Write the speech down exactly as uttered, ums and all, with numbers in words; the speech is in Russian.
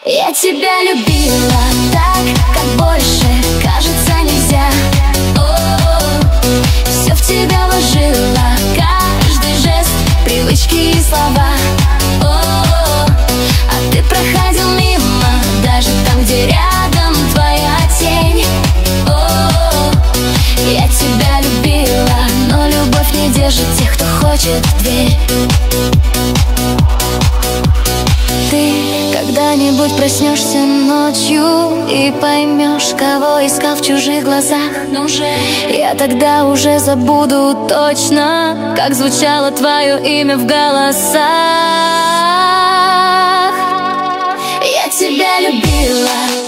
Я тебя любила так, как больше, кажется, нельзя. О-о-о. Все в тебя вложила, каждый жест, привычки и слова. О-о-о. А ты проходил мимо, даже там, где рядом твоя тень. О-о-о. Я тебя любила, но любовь не держит тех, кто хочет в дверь. Ты когда-нибудь проснешься ночью и поймешь, кого искал в чужих глазах. Но уже я тогда уже забуду точно, как звучало твое имя в голосах. Я тебя любила